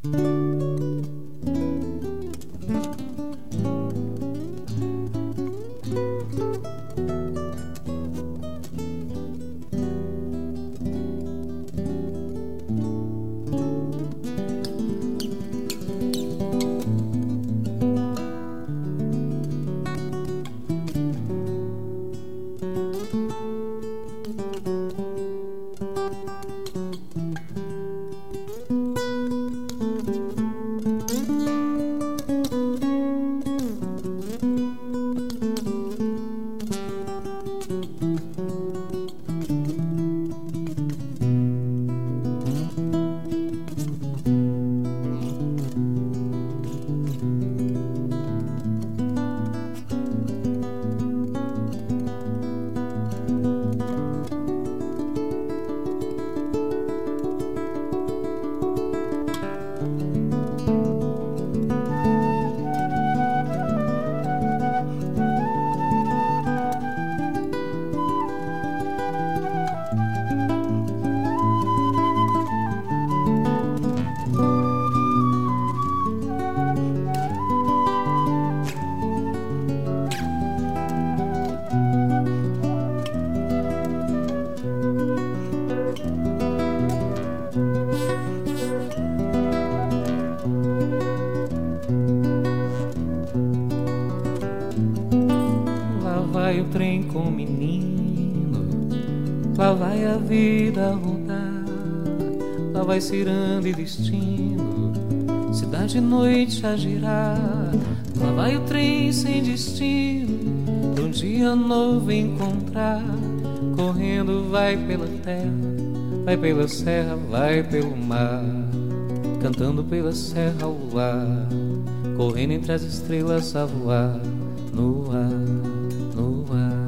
vai o trem com o menino, lá vai a vida rodar, lá vai ciranda e destino, cidade e noite a girar. Lá vai o trem sem destino, pra um dia novo encontrar. Correndo vai pela terra, vai pela serra, vai pelo mar, cantando pela serra ao luar, correndo entre as estrelas a voar no ar, no ar.